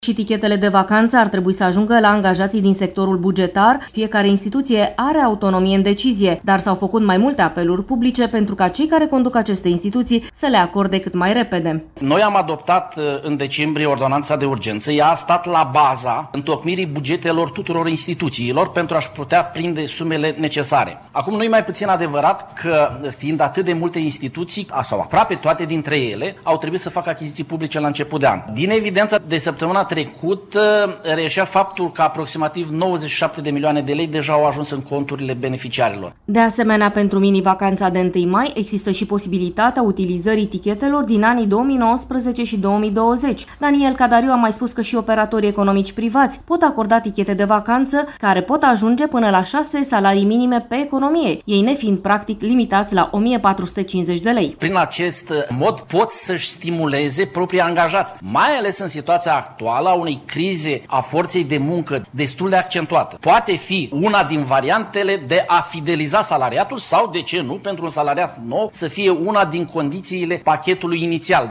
Și tichetele de vacanță ar trebui să ajungă la angajații din sectorul bugetar. Fiecare instituție are autonomie în decizie, dar s-au făcut mai multe apeluri publice pentru ca cei care conduc aceste instituții să le acorde cât mai repede. Noi am adoptat în decembrie ordonanța de urgență. Ea a stat la baza întocmirii bugetelor tuturor instituțiilor pentru a-și putea prinde sumele necesare. Acum nu e mai puțin adevărat că, fiind atât de multe instituții, sau aproape toate dintre ele, au trebuit să facă achiziții publice la început de an. Din evidența de săptămâna trecut reieșea faptul că aproximativ 97 de milioane de lei deja au ajuns în conturile beneficiarilor. De asemenea, pentru mini-vacanța de 1 mai există și posibilitatea utilizării tichetelor din anii 2019 și 2020. Daniel Cadariu a mai spus că și operatorii economici privați pot acorda tichete de vacanță care pot ajunge până la 6 salarii minime pe economie, ei nefiind practic limitați la 1450 de lei. Prin acest mod pot să-și stimuleze proprii angajați, mai ales în situația actuală a unei crize a forței de muncă destul de accentuată. Poate fi una din variantele de a fideliza salariatul sau, de ce nu, pentru un salariat nou să fie una din condițiile pachetului inițial.